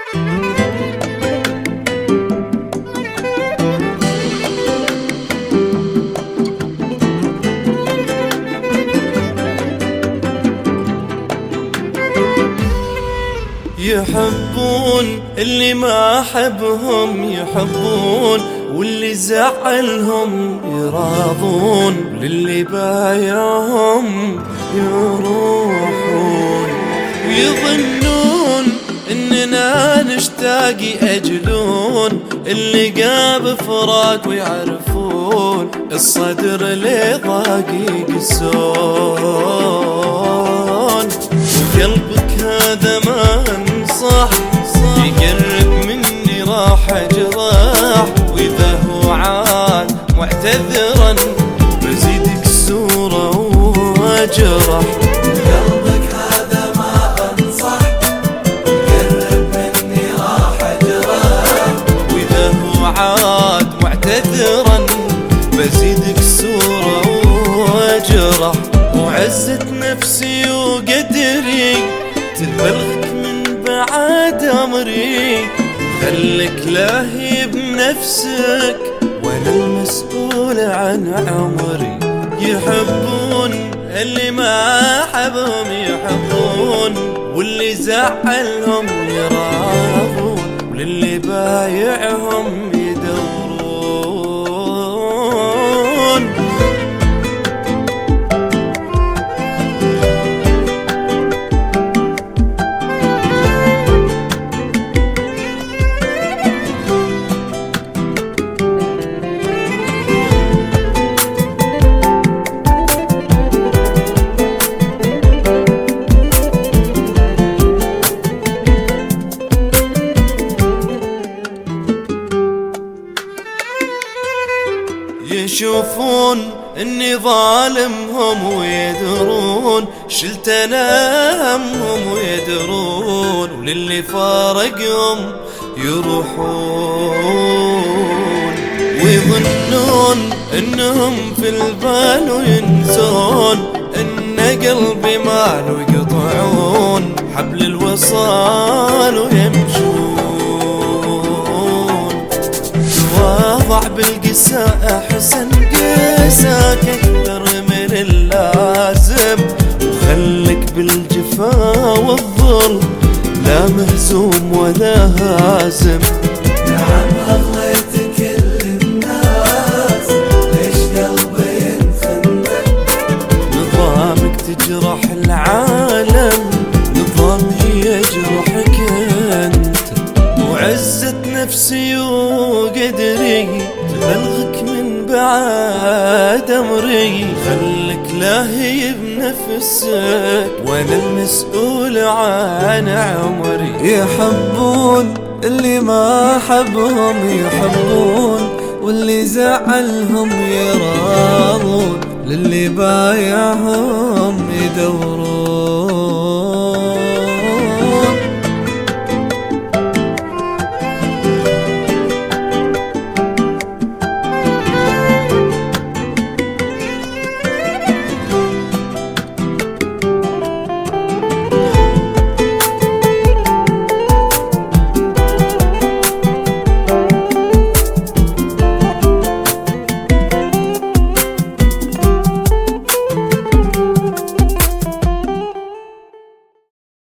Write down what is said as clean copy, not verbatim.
يحبون اللي ما أحبهم يحبون، واللي زعلهم يراضون، للي بايعهم يروحون. ويظنون إننا نشتاق يأجلون، اللي قاب فراق ويعرفون، الصدر اللي ضاق يقسون. وقلبك هذا ما انصح، يقرب مني راح اجراح، واذا هو عاد معتذرا بزيدك سورة واجرح. قلبك هذا ما انصح، يقرب مني راح اجراح، واذا هو عاد معتذرا بزيدك سورة واجرح. وعزة نفسي وقدري تبلغك من بعد أمري، خلك لاهي بنفسك وأنا المسؤول عن عمري. يحبون اللي ما أحبهم يحبون، واللي زعلهم يراضون، وللي بايعهم يدورون. يشوفون اني ظالمهم ويدرون، شلت انا همهم ويدرون، وللي فارقهم يروحون. ويظنون انهم في البال وينسون، ان قلبي ماله يقطعون حبل الوصال ويمشون. تواضع بالقساء احسن قساك اكثر من اللازم، وخلك بالجفا والظلم لا مهزوم ولا هازم. نعم أغليت كل الناس، ليش قلبي ينفنك؟ نظامك تجرح العالم، نظامي يجرحك انت. وعزة نفسي وقدري تبلغك من بعد أمري، خلك لاهي بنفسك وأنا المسؤول عن عمري. يحبون اللي ما أحبهم يحبون، واللي زعلهم يراضون، للي بايعهم يدورون.